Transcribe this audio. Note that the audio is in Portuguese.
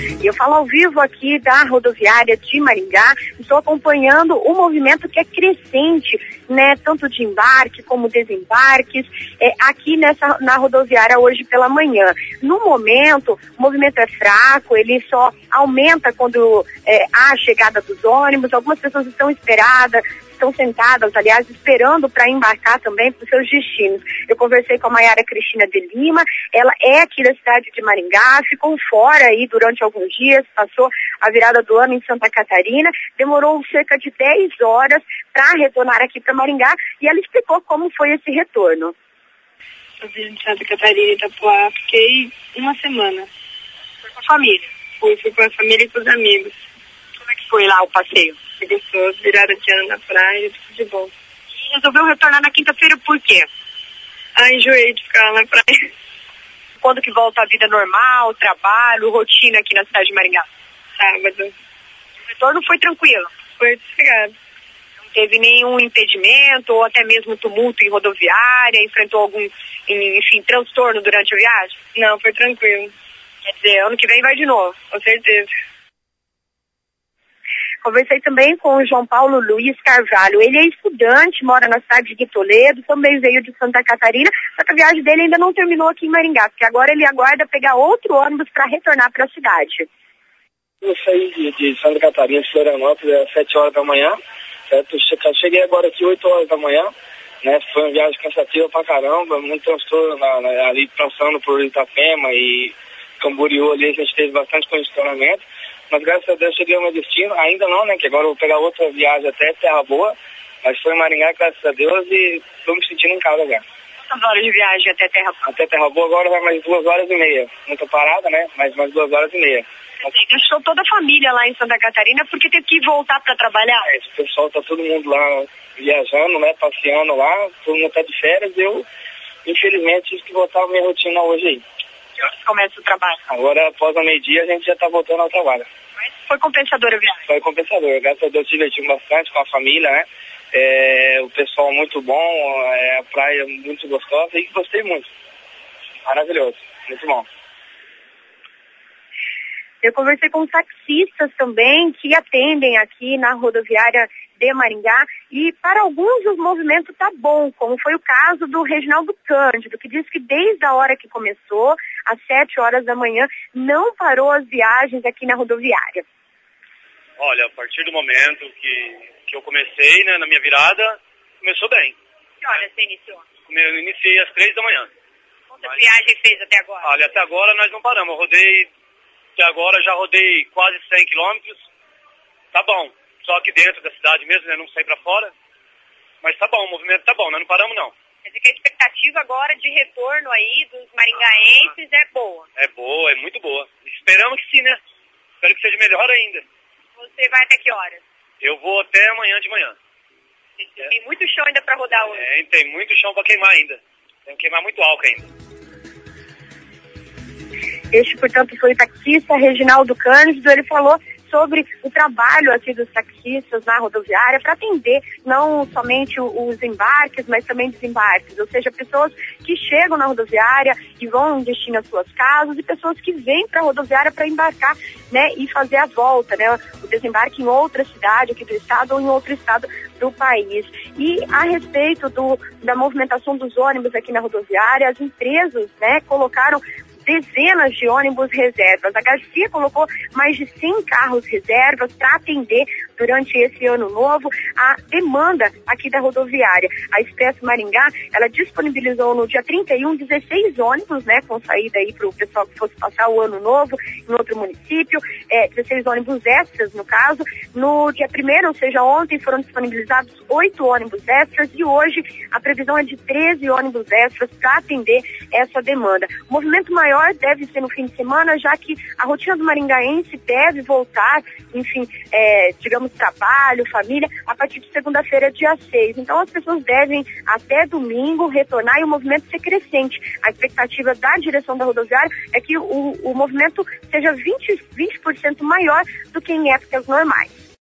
E eu falo ao vivo aqui da rodoviária de Maringá, estou acompanhando o movimento que é crescente, né, tanto de embarque como desembarques, aqui na rodoviária hoje pela manhã. No momento, o movimento é fraco, ele só aumenta quando há a chegada dos ônibus, algumas pessoas estão sentadas, aliás, esperando para embarcar também para os seus destinos. Eu conversei com a Maiara Cristina de Lima, ela é aqui da cidade de Maringá, ficou fora aí durante alguns dias, passou a virada do ano em Santa Catarina, demorou cerca de 10 horas para retornar aqui para Maringá e ela explicou como foi esse retorno. Eu vim de Santa Catarina, Itapuá, fiquei uma semana. Foi com a família? Fui com a família e com os amigos. Como é que foi lá o passeio? Foi gostoso, virada de ano na praia, tudo de bom. E resolveu retornar na quinta-feira por quê? Enjoei de ficar lá na praia. Quando que volta a vida normal, trabalho, rotina aqui na cidade de Maringá? Sábado. O retorno foi tranquilo? Foi sossegado. Não teve nenhum impedimento ou até mesmo tumulto em rodoviária? Enfrentou algum, transtorno durante a viagem? Não, foi tranquilo. Quer dizer, ano que vem vai de novo? Com certeza. Conversei também com o João Paulo Luiz Carvalho. Ele é estudante, mora na cidade de Toledo, também veio de Santa Catarina, só que a viagem dele ainda não terminou aqui em Maringá, porque agora ele aguarda pegar outro ônibus para retornar para a cidade. Eu saí de Santa Catarina, de Florianópolis, às 7 horas da manhã, certo? Cheguei agora aqui 8 horas da manhã, né? Foi uma viagem cansativa pra caramba, muito transtorno ali passando por Itapema e Camboriú ali, a gente teve bastante congestionamento. Mas graças a Deus cheguei ao meu destino, ainda não, né, que agora eu vou pegar outra viagem até Terra Boa, mas foi em Maringá, graças a Deus, e estou me sentindo em casa já. Quantas horas de viagem até Terra Boa? Até Terra Boa agora vai mais 2 horas e meia, muita parada, né, mas mais 2 horas e meia. Você deixou toda a família lá em Santa Catarina porque teve que voltar para trabalhar? O pessoal tá todo mundo lá viajando, né, passeando lá, todo mundo tá de férias, eu, infelizmente, tive que voltar à minha rotina hoje aí. Que horas começa o trabalho? Agora, após o meio-dia, a gente já tá voltando ao trabalho. Mas foi compensadora a viagem? Foi compensador. Graças a Deus, divertimos bastante com a família, né? O pessoal muito bom, a praia muito gostosa e gostei muito. Maravilhoso, muito bom. Eu conversei com taxistas também que atendem aqui na rodoviária de Maringá e para alguns o movimento está bom, como foi o caso do Reginaldo Cândido, que disse que desde a hora que começou, às 7 horas da manhã, não parou as viagens aqui na rodoviária. Olha, a partir do momento que eu comecei, né, na minha virada, começou bem. Que horas você iniciou? Eu iniciei às 3 da manhã. Quantas viagens fez até agora? Olha, até agora nós não paramos. Eu rodei, até agora já rodei quase 100 quilômetros. Tá bom. Só aqui dentro da cidade mesmo, né? Não saí pra fora. Mas tá bom, o movimento tá bom, nós não paramos não. Quer dizer que a expectativa agora de retorno aí dos maringaenses é boa? É boa, é muito boa. Esperamos que sim, né? Espero que seja melhor ainda. Você vai até que horas? Eu vou até amanhã de manhã. Tem muito chão ainda pra rodar hoje? Tem muito chão pra queimar ainda. Tem que queimar muito álcool ainda. Este, portanto, foi o taxista Reginaldo Cândido. Ele falou sobre o trabalho aqui dos taxistas na rodoviária para atender não somente os embarques, mas também desembarques, ou seja, pessoas que chegam na rodoviária e vão em destino às suas casas e pessoas que vêm para a rodoviária para embarcar, né, e fazer a volta, né, o desembarque em outra cidade aqui do estado ou em outro estado do país. E a respeito da movimentação dos ônibus aqui na rodoviária, as empresas, né, colocaram dezenas de ônibus reservas. A Garcia colocou mais de 100 carros reservas para atender durante esse ano novo a demanda aqui da rodoviária. A Expresso Maringá, ela disponibilizou no dia 31 16 ônibus, né, com saída aí para o pessoal que fosse passar o ano novo em outro município, 16 ônibus extras no caso. No dia 1º, ou seja, ontem foram disponibilizados 8 ônibus extras e hoje a previsão é de 13 ônibus extras para atender essa demanda. O movimento maior deve ser no fim de semana, já que a rotina do maringaense deve voltar, enfim, digamos, trabalho, família, a partir de segunda-feira, dia 6. Então as pessoas devem, até domingo, retornar e o movimento ser crescente. A expectativa da direção da rodoviária é que o movimento seja 20% maior do que em épocas normais.